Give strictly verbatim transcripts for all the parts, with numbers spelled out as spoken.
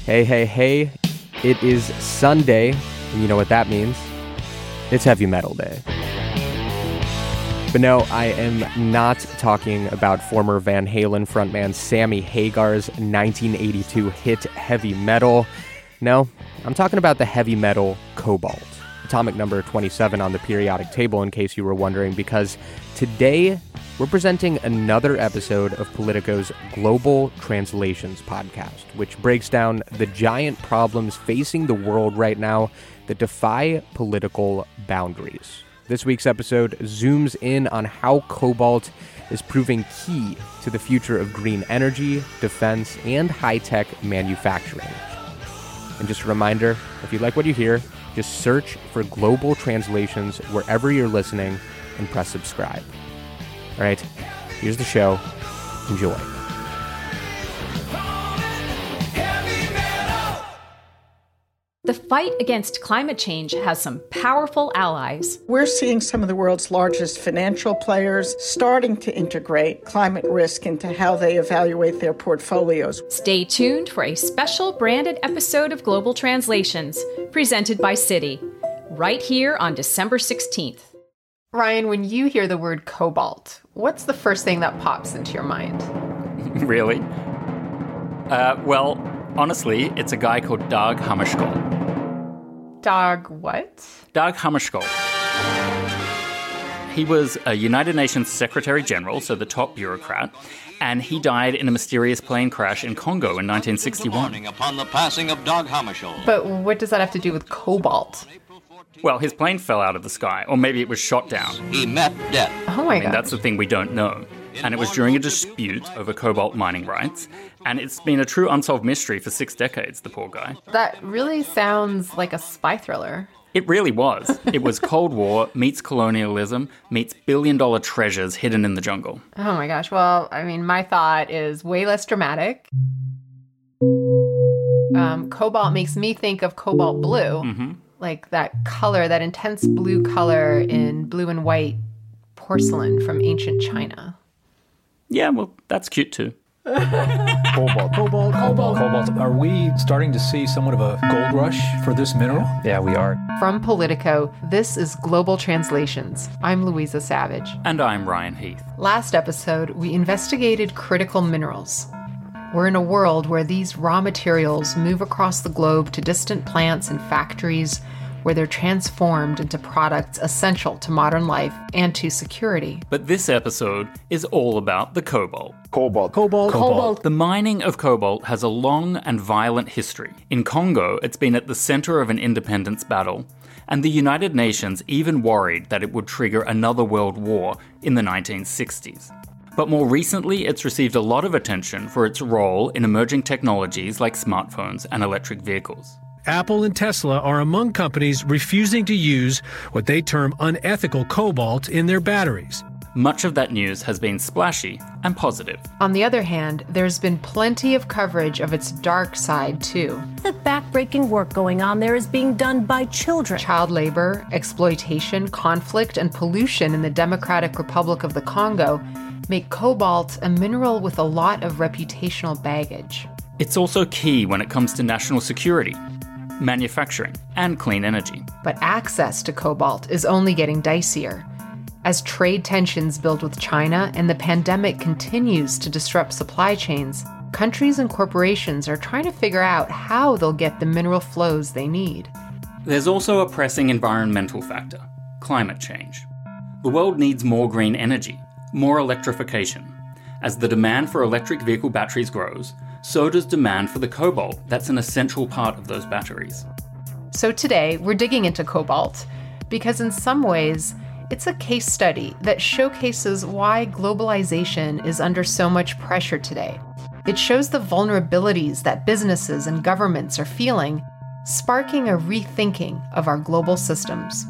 Hey, hey, hey, it is Sunday, and you know what that means. It's Heavy Metal Day. But no, I am not talking about former Van Halen frontman Sammy Hagar's nineteen eighty-two hit Heavy Metal. No, I'm talking about the heavy metal cobalt. Atomic number twenty-seven on the periodic table, in case you were wondering, because today we're presenting another episode of Politico's Global Translations podcast, which breaks down the giant problems facing the world right now that defy political boundaries. This week's episode zooms in on how cobalt is proving key to the future of green energy, defense, and high-tech manufacturing. And just a reminder, if you like what you hear, just search for Global Translations wherever you're listening and press subscribe. All right, here's the show. Enjoy. The fight against climate change has some powerful allies. We're seeing some of the world's largest financial players starting to integrate climate risk into how they evaluate their portfolios. Stay tuned for a special branded episode of Global Translations, presented by Citi, right here on December sixteenth. Ryan, when you hear the word cobalt, what's the first thing that pops into your mind? Really? Uh, well, honestly, it's a guy called Dag Hammarskjöld. Dag what? Dag Hammarskjöld. He was a United Nations Secretary General, so the top bureaucrat, and he died in a mysterious plane crash in Congo in nineteen sixty-one. Upon the passing of Dag Hammarskjöld. But what does that have to do with cobalt? Well, his plane fell out of the sky, or maybe it was shot down. He met death. Oh my I mean, god. that's the thing we don't know. And it was during a dispute over cobalt mining rights, and it's been a true unsolved mystery for six decades, the poor guy. That really sounds like a spy thriller. It really was. It was Cold War meets colonialism meets billion-dollar treasures hidden in the jungle. Oh my gosh. Well, I mean, my thought is way less dramatic. Um, cobalt makes me think of cobalt blue. Mm-hmm. Like that color, that intense blue color in blue and white porcelain from ancient China. Yeah, well, that's cute too. Cobalt. Cobalt. Cobalt. Cobalt. Are we starting to see somewhat of a gold rush for this mineral? Yeah, we are. From Politico, this is Global Translations. I'm Louisa Savage. And I'm Ryan Heath. Last episode, we investigated critical minerals. We're in a world where these raw materials move across the globe to distant plants and factories where they're transformed into products essential to modern life and to security. But this episode is all about the cobalt. Cobalt. Cobalt. Cobalt. The mining of cobalt has a long and violent history. In Congo, it's been at the center of an independence battle, and the United Nations even worried that it would trigger another world war in the nineteen sixties. But more recently, it's received a lot of attention for its role in emerging technologies like smartphones and electric vehicles. Apple and Tesla are among companies refusing to use what they term unethical cobalt in their batteries. Much of that news has been splashy and positive. On the other hand, there's been plenty of coverage of its dark side, too. The backbreaking work going on there is being done by children. Child labor, exploitation, conflict, and pollution in the Democratic Republic of the Congo make cobalt a mineral with a lot of reputational baggage. It's also key when it comes to national security, manufacturing, and clean energy. But access to cobalt is only getting dicier. As trade tensions build with China and the pandemic continues to disrupt supply chains, countries and corporations are trying to figure out how they'll get the mineral flows they need. There's also a pressing environmental factor, climate change. The world needs more green energy, more electrification. As the demand for electric vehicle batteries grows, so does demand for the cobalt that's an essential part of those batteries. So today, we're digging into cobalt because in some ways, it's a case study that showcases why globalization is under so much pressure today. It shows the vulnerabilities that businesses and governments are feeling, sparking a rethinking of our global systems.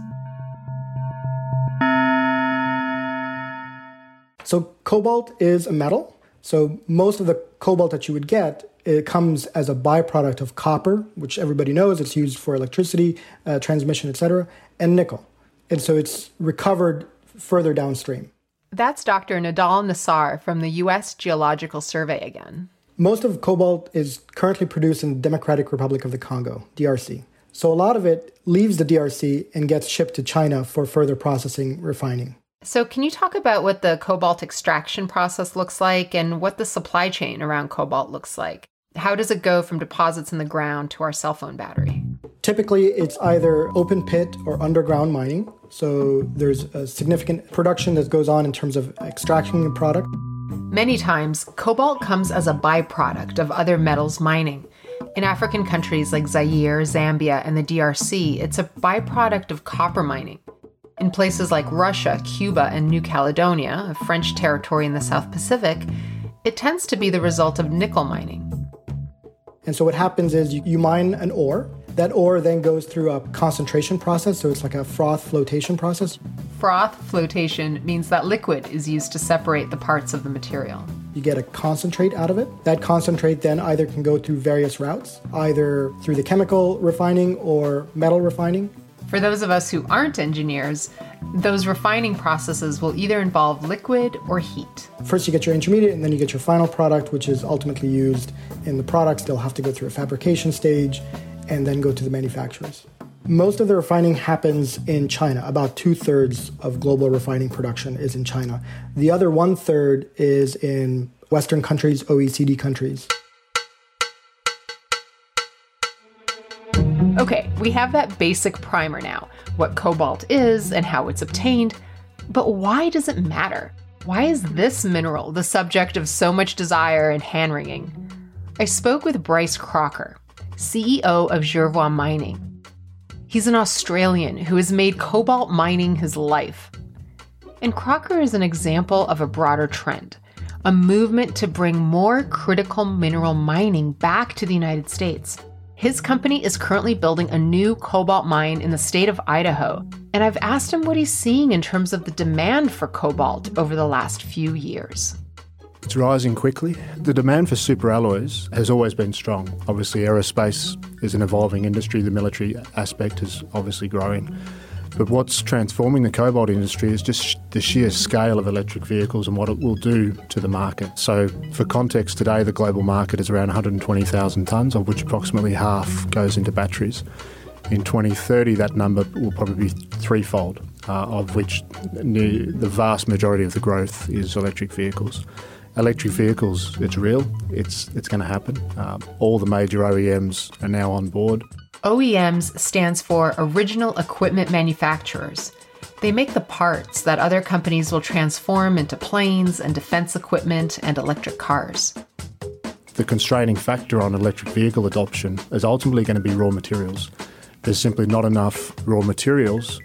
So cobalt is a metal. So most of the cobalt that you would get, it comes as a byproduct of copper, which everybody knows. It's used for electricity, uh, transmission, et cetera, and nickel. And so it's recovered further downstream. That's Doctor Nadal Nassar from the U S Geological Survey again. Most of cobalt is currently produced in the Democratic Republic of the Congo, D R C. So a lot of it leaves the D R C and gets shipped to China for further processing, refining. So can you talk about what the cobalt extraction process looks like and what the supply chain around cobalt looks like? How does it go from deposits in the ground to our cell phone battery? Typically, it's either open pit or underground mining. So there's a significant production that goes on in terms of extracting the product. Many times, cobalt comes as a byproduct of other metals mining. In African countries like Zaire, Zambia, and the D R C, it's a byproduct of copper mining. In places like Russia, Cuba, and New Caledonia, a French territory in the South Pacific, it tends to be the result of nickel mining. And so what happens is you, you mine an ore. That ore then goes through a concentration process, so it's like a froth flotation process. Froth flotation means that liquid is used to separate the parts of the material. You get a concentrate out of it. That concentrate then either can go through various routes, either through the chemical refining or metal refining. For those of us who aren't engineers, those refining processes will either involve liquid or heat. First you get your intermediate and then you get your final product, which is ultimately used in the products. They'll have to go through a fabrication stage and then go to the manufacturers. Most of the refining happens in China. About two-thirds of global refining production is in China. The other one-third is in Western countries, O E C D countries. Okay, we have that basic primer now, what cobalt is and how it's obtained. But why does it matter? Why is this mineral the subject of so much desire and hand-wringing? I spoke with Bryce Crocker, C E O of Jervois Mining. He's an Australian who has made cobalt mining his life. And Crocker is an example of a broader trend, a movement to bring more critical mineral mining back to the United States. His company is currently building a new cobalt mine in the state of Idaho, and I've asked him what he's seeing in terms of the demand for cobalt over the last few years. It's rising quickly. The demand for superalloys has always been strong. Obviously, aerospace is an evolving industry. The military aspect is obviously growing. But what's transforming the cobalt industry is just the sheer scale of electric vehicles and what it will do to the market. So for context, today the global market is around one hundred twenty thousand tonnes, of which approximately half goes into batteries. In twenty thirty, that number will probably be threefold, uh, of which the vast majority of the growth is electric vehicles. Electric vehicles, it's real, it's it's going to happen. Um, all the major O E Ms are now on board. O E Ms stands for Original Equipment Manufacturers. They make the parts that other companies will transform into planes and defense equipment and electric cars. The constraining factor on electric vehicle adoption is ultimately going to be raw materials. There's simply not enough raw materials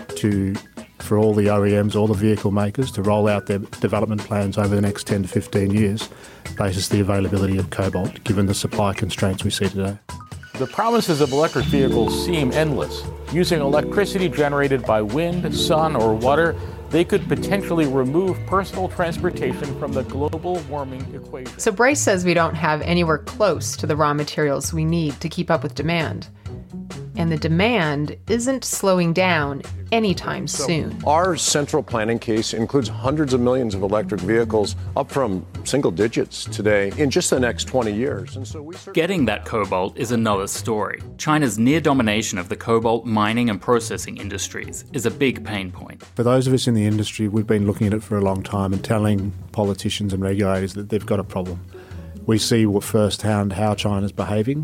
to for all the O E Ms, all the vehicle makers, to roll out their development plans over the next ten to fifteen years, basis the availability of cobalt, given the supply constraints we see today. The promises of electric vehicles seem endless. Using electricity generated by wind, sun, or water, they could potentially remove personal transportation from the global warming equation. So Bryce says we don't have anywhere close to the raw materials we need to keep up with demand. And the demand isn't slowing down anytime so soon. Our central planning case includes hundreds of millions of electric vehicles, up from single digits today, in just the next twenty years. And so we Getting that cobalt is another story. China's near domination of the cobalt mining and processing industries is a big pain point. For those of us in the industry, we've been looking at it for a long time and telling politicians and regulators that they've got a problem. We see firsthand how China's behaving.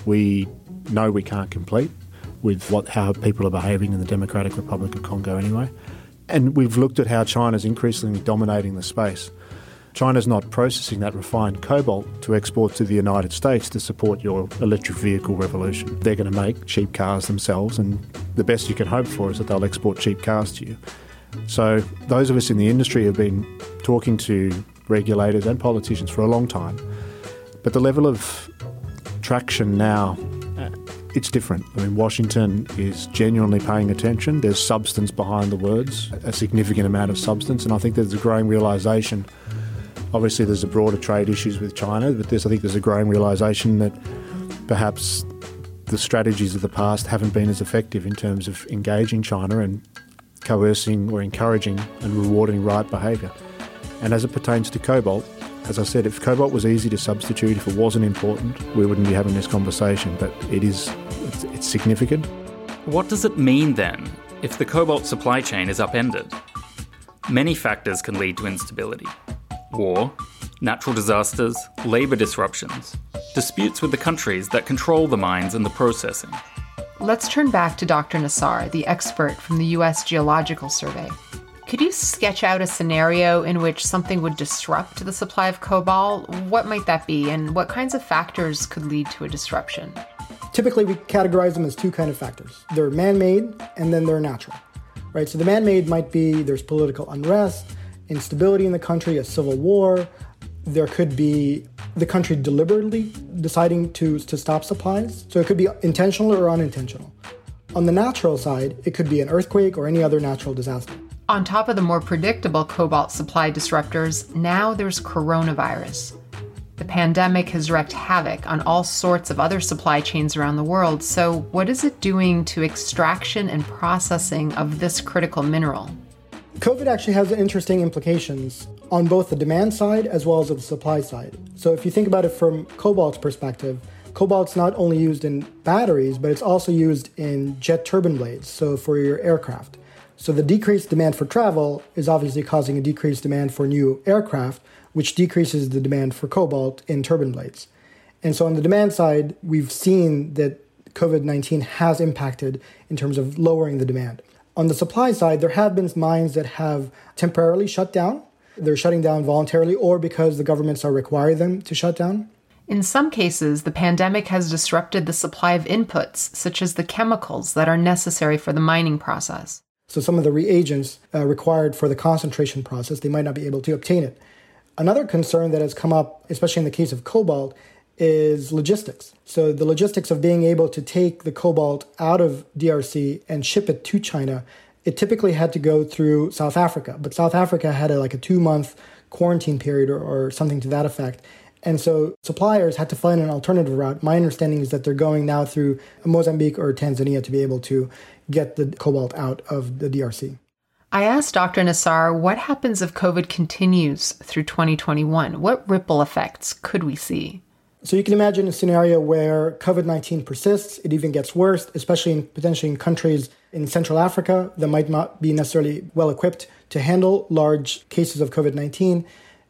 We know we can't compete with what how people are behaving in the Democratic Republic of Congo anyway. And we've looked at how China's increasingly dominating the space. China's not processing that refined cobalt to export to the United States to support your electric vehicle revolution. They're going to make cheap cars themselves, and the best you can hope for is that they'll export cheap cars to you. So those of us in the industry have been talking to regulators and politicians for a long time. But the level of traction now, it's different. I mean, Washington is genuinely paying attention. There's substance behind the words, a significant amount of substance, and I think there's a growing realisation. Obviously, there's a broader trade issues with China, but there's, I think there's a growing realisation that perhaps the strategies of the past haven't been as effective in terms of engaging China and coercing or encouraging and rewarding right behaviour. And as it pertains to cobalt, As I said, if cobalt was easy to substitute, if it wasn't important, we wouldn't be having this conversation, but it is, it's, it's significant. What does it mean then if the cobalt supply chain is upended? Many factors can lead to instability. War, natural disasters, labour disruptions, disputes with the countries that control the mines and the processing. Let's turn back to Doctor Nassar, the expert from the U S Geological Survey. Could you sketch out a scenario in which something would disrupt the supply of cobalt? What might that be, and what kinds of factors could lead to a disruption? Typically, we categorize them as two kind of factors. They're man-made, and then they're natural, right? So the man-made might be there's political unrest, instability in the country, a civil war. There could be the country deliberately deciding to, to stop supplies. So it could be intentional or unintentional. On the natural side, it could be an earthquake or any other natural disaster. On top of the more predictable cobalt supply disruptors, now there's coronavirus. The pandemic has wreaked havoc on all sorts of other supply chains around the world. So what is it doing to extraction and processing of this critical mineral? COVID actually has interesting implications on both the demand side as well as the supply side. So if you think about it from cobalt's perspective, cobalt's not only used in batteries, but it's also used in jet turbine blades, so for your aircraft. So the decreased demand for travel is obviously causing a decreased demand for new aircraft, which decreases the demand for cobalt in turbine blades. And so on the demand side, we've seen that COVID nineteen has impacted in terms of lowering the demand. On the supply side, there have been mines that have temporarily shut down. They're shutting down voluntarily or because the governments are requiring them to shut down. In some cases, the pandemic has disrupted the supply of inputs, such as the chemicals that are necessary for the mining process. So some of the reagents uh, required for the concentration process, they might not be able to obtain it. Another concern that has come up, especially in the case of cobalt, is logistics. So the logistics of being able to take the cobalt out of D R C and ship it to China, it typically had to go through South Africa. But South Africa had a, like a two-month quarantine period or, or something to that effect. And so suppliers had to find an alternative route. My understanding is that they're going now through Mozambique or Tanzania to be able to get the cobalt out of the D R C. I asked Doctor Nassar, what happens if COVID continues through twenty twenty-one? What ripple effects could we see? So you can imagine a scenario where COVID nineteen persists, it even gets worse, especially in potentially in countries in Central Africa that might not be necessarily well equipped to handle large cases of COVID nineteen.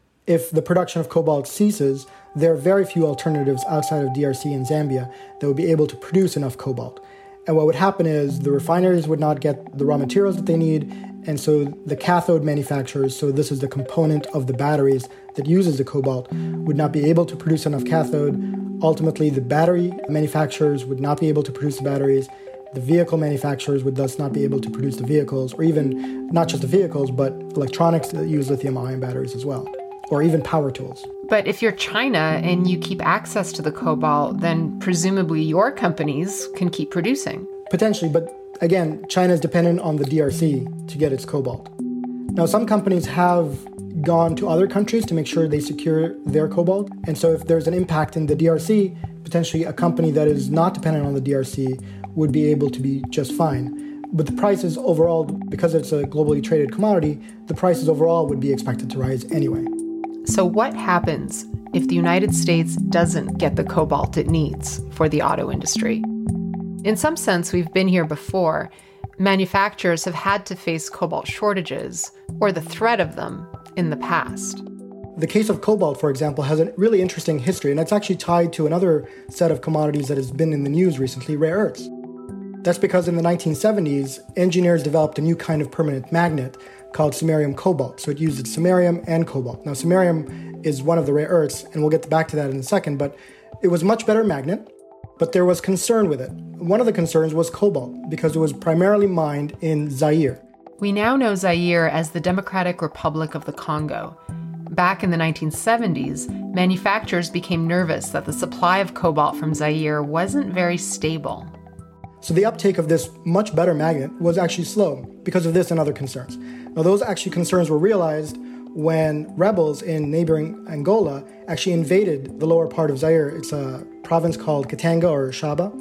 If the production of cobalt ceases, there are very few alternatives outside of D R C and Zambia that would be able to produce enough cobalt. And what would happen is the refineries would not get the raw materials that they need, and so the cathode manufacturers, so this is the component of the batteries that uses the cobalt, would not be able to produce enough cathode. Ultimately, the battery manufacturers would not be able to produce the batteries. The vehicle manufacturers would thus not be able to produce the vehicles, or even not just the vehicles, but electronics that use lithium-ion batteries as well, or even power tools. But if you're China and you keep access to the cobalt, then presumably your companies can keep producing. Potentially, but again, China is dependent on the D R C to get its cobalt. Now, some companies have gone to other countries to make sure they secure their cobalt. And so if there's an impact in the D R C, potentially a company that is not dependent on the D R C would be able to be just fine. But the prices overall, because it's a globally traded commodity, the prices overall would be expected to rise anyway. So what happens if the United States doesn't get the cobalt it needs for the auto industry? In some sense, we've been here before. Manufacturers have had to face cobalt shortages, or the threat of them, in the past. The case of cobalt, for example, has a really interesting history, and it's actually tied to another set of commodities that has been in the news recently, rare earths. That's because in the nineteen seventies, engineers developed a new kind of permanent magnet called samarium cobalt. So it uses samarium and cobalt. Now, samarium is one of the rare earths, and we'll get back to that in a second, but it was a much better magnet, but there was concern with it. One of the concerns was cobalt, because it was primarily mined in Zaire. We now know Zaire as the Democratic Republic of the Congo. Back in the nineteen seventies, manufacturers became nervous that the supply of cobalt from Zaire wasn't very stable. So the uptake of this much better magnet was actually slow because of this and other concerns. Now, those actually concerns were realized when rebels in neighboring Angola actually invaded the lower part of Zaire. It's a province called Katanga or Shaba.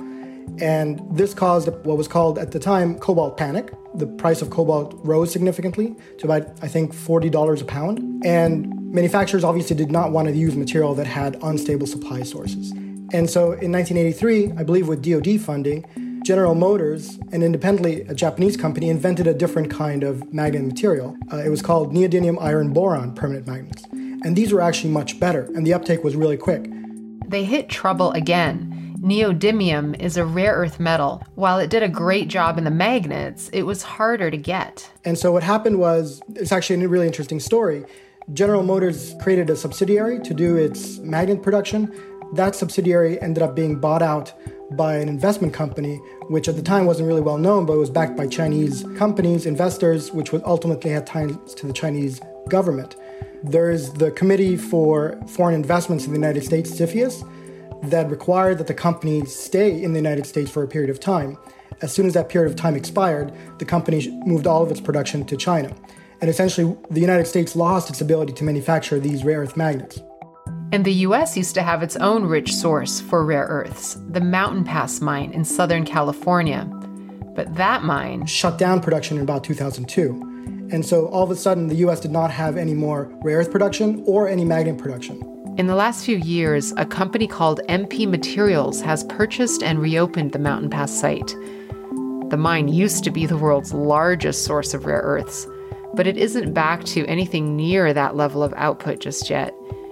And this caused what was called at the time cobalt panic. The price of cobalt rose significantly to about, I think, forty dollars a pound. And manufacturers obviously did not want to use material that had unstable supply sources. And so in nineteen eighty-three, I believe with D O D funding, General Motors, and independently a Japanese company, invented a different kind of magnet material. Uh, it was called neodymium iron boron permanent magnets. And these were actually much better, and the uptake was really quick. They hit trouble again. Neodymium is a rare earth metal. While it did a great job in the magnets, it was harder to get. And so what happened was, it's actually a really interesting story. General Motors created a subsidiary to do its magnet production. That subsidiary ended up being bought out by an investment company, which at the time wasn't really well known, but was backed by Chinese companies, investors, which would ultimately had ties to the Chinese government. There's the Committee for Foreign Investments in the United States, CFIUS, that required that the company stay in the United States for a period of time. As soon as that period of time expired, the company moved all of its production to China. And essentially, the United States lost its ability to manufacture these rare earth magnets. And the U S used to have its own rich source for rare earths, the Mountain Pass mine in Southern California. But that mine shut down production in about two thousand two. And so all of a sudden, the U S did not have any more rare earth production or any magnet production. In the last few years, a company called M P Materials has purchased and reopened the Mountain Pass site. The mine used to be the world's largest source of rare earths, but it isn't back to anything near that level of output just yet.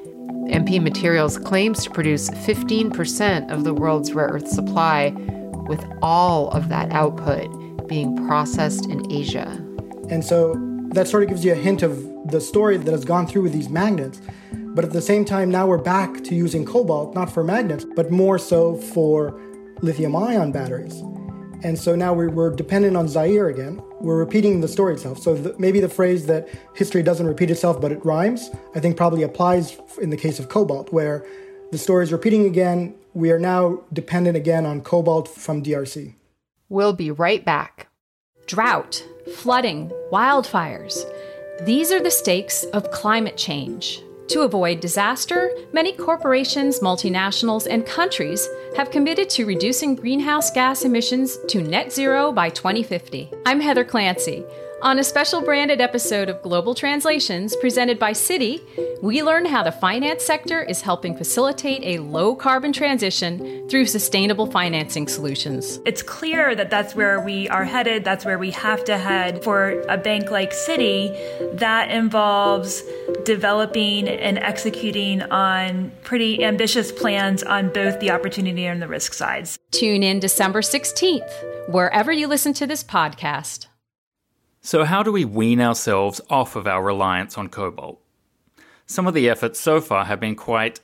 M P Materials claims to produce fifteen percent of the world's rare earth supply, with all of that output being processed in Asia. And so that sort of gives you a hint of the story that has gone through with these magnets. But at the same time, now we're back to using cobalt, not for magnets, but more so for lithium-ion batteries. And so now we're, we're dependent on Zaire again. We're repeating the story itself. So the, maybe the phrase that history doesn't repeat itself, but it rhymes, I think probably applies in the case of cobalt, where the story is repeating again. We are now dependent again on cobalt from D R C. We'll be right back. Drought, flooding, wildfires. These are the stakes of climate change. To avoid disaster, many corporations, multinationals, and countries have committed to reducing greenhouse gas emissions to net zero by twenty fifty. I'm Heather Clancy. On a special branded episode of Global Translations presented by Citi, we learn how the finance sector is helping facilitate a low-carbon transition through sustainable financing solutions. It's clear that that's where we are headed, that's where we have to head. For a bank like Citi, that involves developing and executing on pretty ambitious plans on both the opportunity and the risk sides. Tune in December sixteenth, wherever you listen to this podcast. So how do we wean ourselves off of our reliance on cobalt? Some of the efforts so far have been quite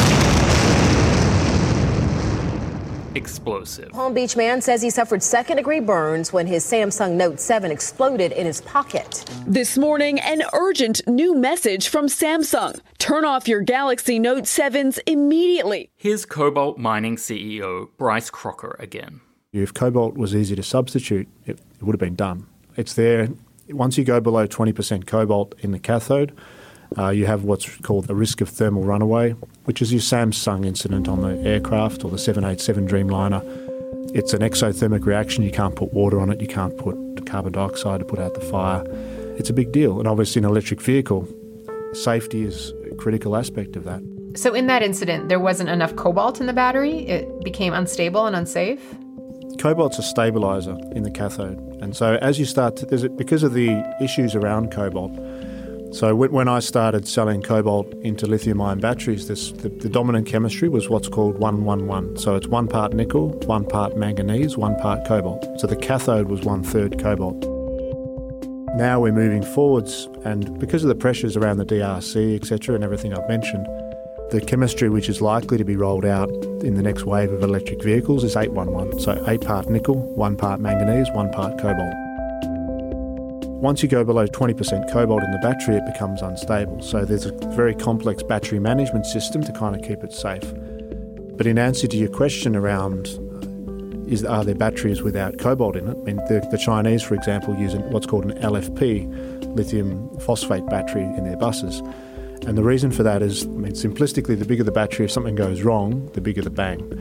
explosive. Palm Beach man says he suffered second-degree burns when his Samsung Note seven exploded in his pocket. This morning, an urgent new message from Samsung. Turn off your Galaxy Note sevens immediately. Here's cobalt mining C E O Bryce Crocker again. If cobalt was easy to substitute, it, it would have been done. It's there. Once you go below twenty percent cobalt in the cathode, uh, you have what's called the risk of thermal runaway, which is your Samsung incident on the aircraft or the seven eighty-seven Dreamliner. It's an exothermic reaction. You can't put water on it. You can't put carbon dioxide to put out the fire. It's a big deal. And obviously in an electric vehicle, safety is a critical aspect of that. So in that incident, there wasn't enough cobalt in the battery? It became unstable and unsafe? Cobalt's a stabiliser in the cathode. And so as you start to, there's a, because of the issues around cobalt, so when, when I started selling cobalt into lithium-ion batteries, this, the, the dominant chemistry was what's called one one one. So it's one part nickel, one part manganese, one part cobalt. So the cathode was one-third cobalt. Now we're moving forwards, and because of the pressures around the D R C, et cetera, and everything I've mentioned, the chemistry which is likely to be rolled out in the next wave of electric vehicles is eight one one. So eight part nickel, one part manganese, one part cobalt. Once you go below twenty percent cobalt in the battery, it becomes unstable. So there's a very complex battery management system to kind of keep it safe. But in answer to your question around is are there batteries without cobalt in it? I mean, the, the Chinese, for example, use what's called an L F P, lithium phosphate battery, in their buses. And the reason for that is, I mean, simplistically, the bigger the battery, if something goes wrong, the bigger the bang.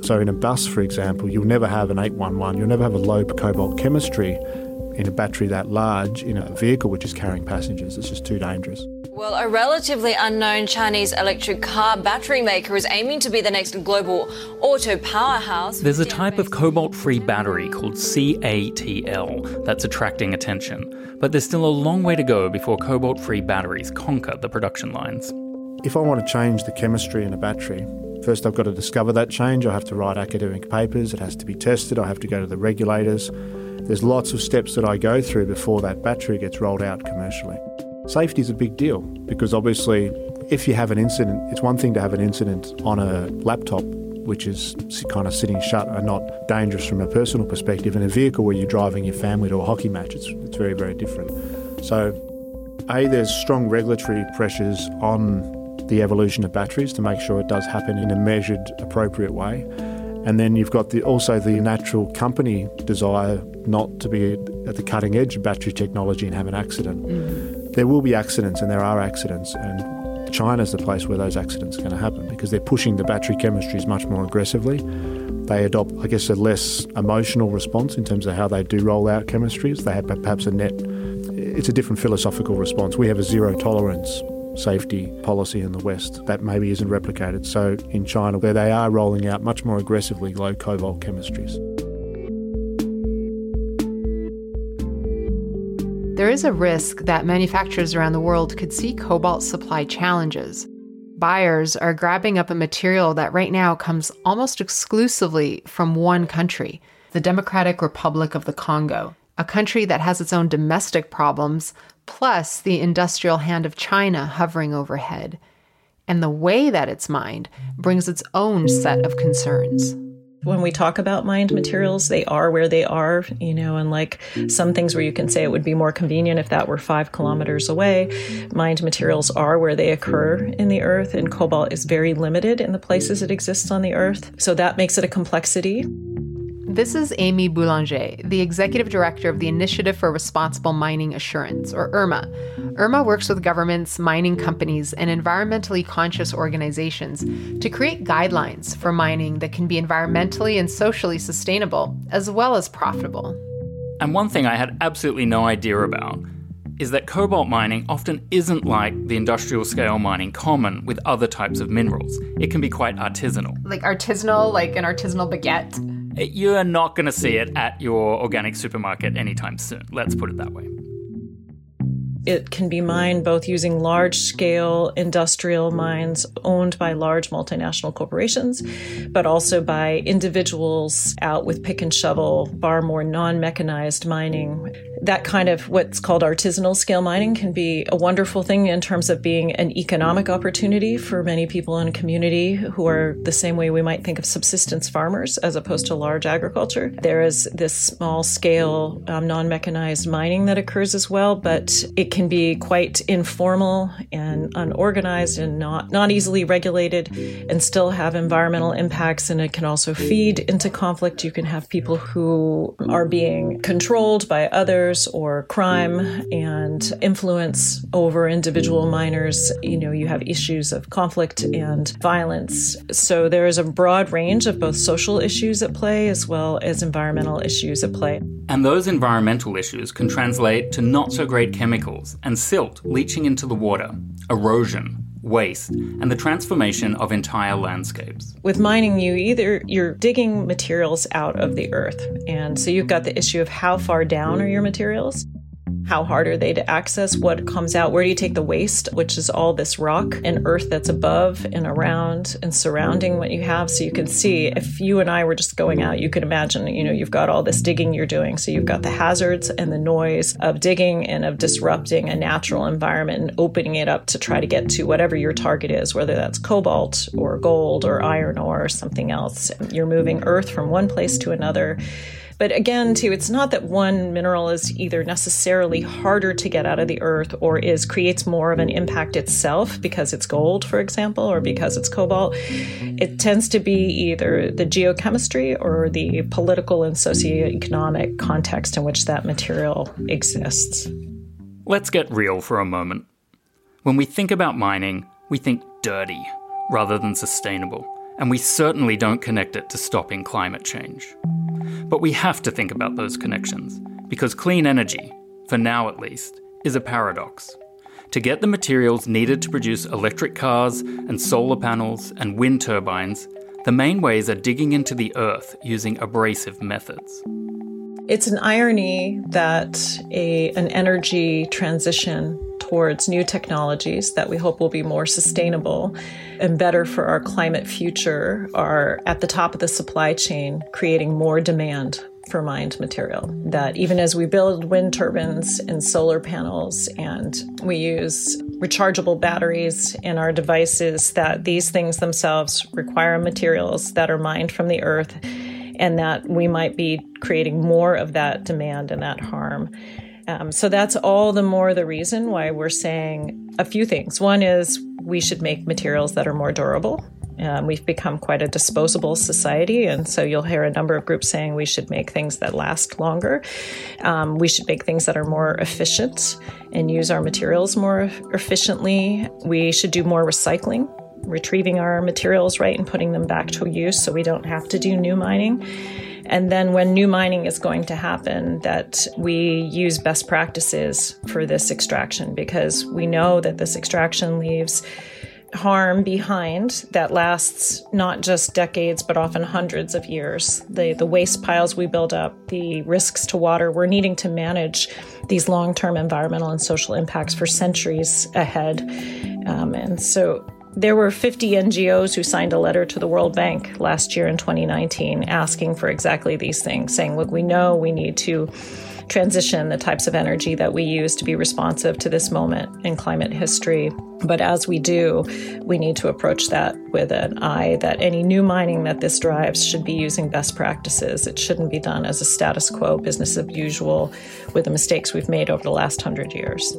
So in a bus, for example, you'll never have an eight one one, you'll never have a low cobalt chemistry in a battery that large in a vehicle which is carrying passengers. It's just too dangerous. Well, a relatively unknown Chinese electric car battery maker is aiming to be the next global auto powerhouse. There's a type of cobalt-free battery called C A T L that's attracting attention. But there's still a long way to go before cobalt-free batteries conquer the production lines. If I want to change the chemistry in a battery, first I've got to discover that change. I have to write academic papers. It has to be tested. I have to go to the regulators. There's lots of steps that I go through before that battery gets rolled out commercially. Safety is a big deal because obviously if you have an incident, it's one thing to have an incident on a laptop which is kind of sitting shut and not dangerous from a personal perspective. In a vehicle where you're driving your family to a hockey match, it's, it's very, very different. So, A, there's strong regulatory pressures on the evolution of batteries to make sure it does happen in a measured, appropriate way. And then you've got the, also the natural company desire not to be at the cutting edge of battery technology and have an accident. Mm-hmm. There will be accidents, and there are accidents, and China's the place where those accidents are going to happen because they're pushing the battery chemistries much more aggressively. They adopt, I guess, a less emotional response in terms of how they do roll out chemistries. They have perhaps a net, it's a different philosophical response. We have a zero tolerance safety policy in the West that maybe isn't replicated. So in China, where they are rolling out much more aggressively low cobalt chemistries. There is a risk that manufacturers around the world could see cobalt supply challenges. Buyers are grabbing up a material that right now comes almost exclusively from one country, the Democratic Republic of the Congo, a country that has its own domestic problems, plus the industrial hand of China hovering overhead. And the way that it's mined brings its own set of concerns. When we talk about mined materials, they are where they are, you know, and like some things where you can say it would be more convenient if that were five kilometers away. Mined materials are where they occur in the earth, and cobalt is very limited in the places it exists on the earth. So that makes it a complexity. This is Amy Boulanger, the executive director of the Initiative for Responsible Mining Assurance, or I R M A. I R M A works with governments, mining companies, and environmentally conscious organizations to create guidelines for mining that can be environmentally and socially sustainable, as well as profitable. And one thing I had absolutely no idea about is that cobalt mining often isn't like the industrial scale mining common with other types of minerals. It can be quite artisanal. Like artisanal, like an artisanal baguette? You're not going to see it at your organic supermarket anytime soon. Let's put it that way. It can be mined both using large-scale industrial mines owned by large multinational corporations, but also by individuals out with pick and shovel, far more non-mechanized mining. That kind of what's called artisanal scale mining can be a wonderful thing in terms of being an economic opportunity for many people in a community who are the same way we might think of subsistence farmers as opposed to large agriculture. There is this small-scale um, non-mechanized mining that occurs as well, but it can be quite informal and unorganized and not, not easily regulated and still have environmental impacts, and it can also feed into conflict. You can have people who are being controlled by others or crime and influence over individual miners. You know, you have issues of conflict and violence. So there is a broad range of both social issues at play as well as environmental issues at play. And those environmental issues can translate to not so great chemicals and silt leaching into the water, erosion, waste, and the transformation of entire landscapes. With mining, you either you're digging materials out of the earth, and so you've got the issue of how far down are your materials? How hard are they to access? What comes out? Where do you take the waste, which is all this rock and earth that's above and around and surrounding what you have? So you can see, if you and I were just going out, you could imagine, you know, you've got all this digging you're doing. So you've got the hazards and the noise of digging and of disrupting a natural environment and opening it up to try to get to whatever your target is, whether that's cobalt or gold or iron ore or something else. You're moving earth from one place to another. But again, too, it's not that one mineral is either necessarily harder to get out of the earth or is creates more of an impact itself because it's gold, for example, or because it's cobalt. It tends to be either the geochemistry or the political and socioeconomic context in which that material exists. Let's get real for a moment. When we think about mining, we think dirty rather than sustainable. and we certainly don't connect it to stopping climate change. But we have to think about those connections, because clean energy, for now at least, is a paradox. To get the materials needed to produce electric cars and solar panels and wind turbines, the main ways are digging into the earth using abrasive methods. It's an irony that a, an energy transition towards new technologies that we hope will be more sustainable and better for our climate future are at the top of the supply chain, creating more demand for mined material. That even as we build wind turbines and solar panels and we use rechargeable batteries in our devices, that these things themselves require materials that are mined from the earth, and that we might be creating more of that demand and that harm. Um, so that's all the more the reason why we're saying a few things. One is we should make materials that are more durable. Um, we've become quite a disposable society, and so you'll hear a number of groups saying we should make things that last longer. Um, we should make things that are more efficient and use our materials more efficiently. We should do more recycling, retrieving our materials, right, and putting them back to use so we don't have to do new mining. And then when new mining is going to happen, that we use best practices for this extraction, because we know that this extraction leaves harm behind that lasts not just decades, but often hundreds of years. The, the waste piles we build up, the risks to water, we're needing to manage these long-term environmental and social impacts for centuries ahead. Um, and so there were fifty N G Os who signed a letter to the World Bank last year in twenty nineteen asking for exactly these things, saying, look, we know we need to transition the types of energy that we use to be responsive to this moment in climate history. But as we do, we need to approach that with an eye that any new mining that this drives should be using best practices. It shouldn't be done as a status quo, business as usual, with the mistakes we've made over the last hundred years.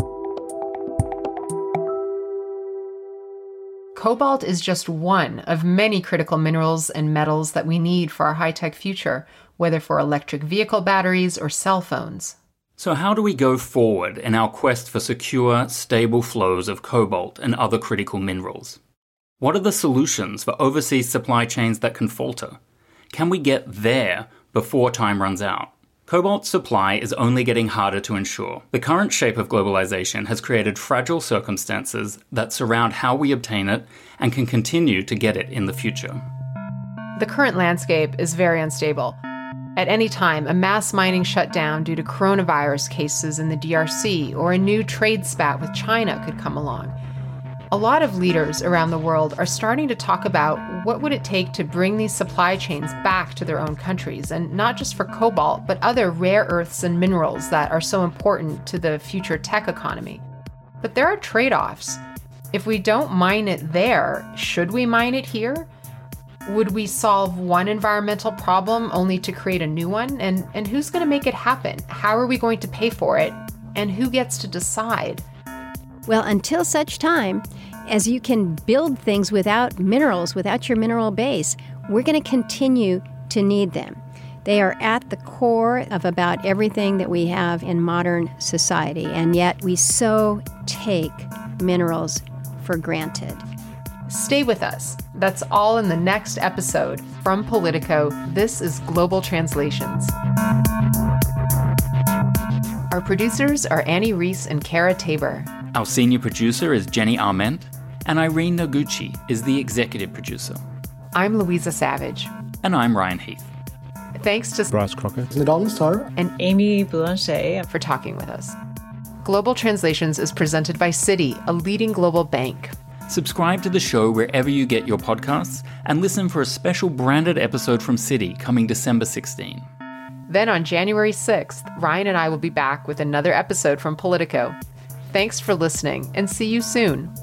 Cobalt is just one of many critical minerals and metals that we need for our high-tech future, whether for electric vehicle batteries or cell phones. So how do we go forward in our quest for secure, stable flows of cobalt and other critical minerals? What are the solutions for overseas supply chains that can falter? Can we get there before time runs out? Cobalt supply is only getting harder to ensure. The current shape of globalization has created fragile circumstances that surround how we obtain it and can continue to get it in the future. The current landscape is very unstable. At any time, a mass mining shutdown due to coronavirus cases in the D R C or a new trade spat with China could come along. A lot of leaders around the world are starting to talk about what would it take to bring these supply chains back to their own countries, and not just for cobalt, but other rare earths and minerals that are so important to the future tech economy. But there are trade-offs. If we don't mine it there, should we mine it here? Would we solve one environmental problem only to create a new one? And, and who's going to make it happen? How are we going to pay for it? And who gets to decide? Well, until such time as you can build things without minerals, without your mineral base, we're going to continue to need them. They are at the core of about everything that we have in modern society, and yet we so take minerals for granted. Stay with us. That's all in the next episode from Politico. This is Global Translations. Our producers are Annie Reese and Kara Tabor. Our senior producer is Jenny Arment, and Irene Noguchi is the executive producer. I'm Louisa Savage. And I'm Ryan Heath. Thanks to Bryce Crocker, Nadal Nassar, and Amy Boulanger for talking with us. Global Translations is presented by Citi, a leading global bank. Subscribe to the show wherever you get your podcasts and listen for a special branded episode from Citi coming December sixteenth. Then on January sixth, Ryan and I will be back with another episode from Politico. Thanks for listening, and see you soon.